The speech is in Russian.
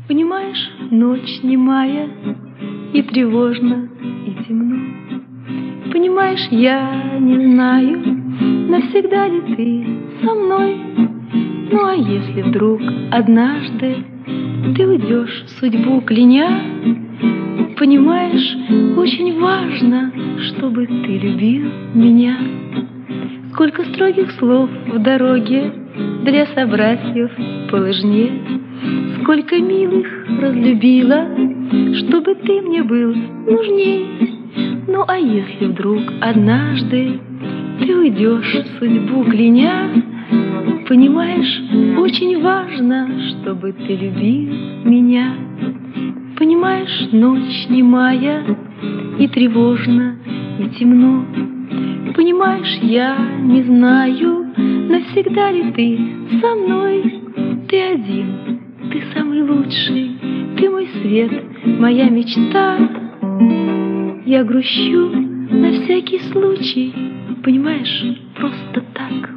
Понимаешь, ночь немая, и тревожно, и темно. Понимаешь, я не знаю, навсегда ли ты со мной. Ну а если вдруг однажды ты уйдешь, судьбу кляня, понимаешь, очень важно, чтобы ты любил меня. Сколько строгих слов в дороге для собратьев по лыжне, сколько милых разлюбила, чтобы ты мне был нужней. Ну а если вдруг однажды ты уйдешь, судьбу кляня, понимаешь, очень важно, чтобы ты любил меня. Понимаешь, ночь немая, и тревожно, и темно. Понимаешь, я не знаю, навсегда ли ты со мной. Ты один, ты самый лучший, ты мой свет, моя мечта. Я грущу на всякий случай, понимаешь, просто так.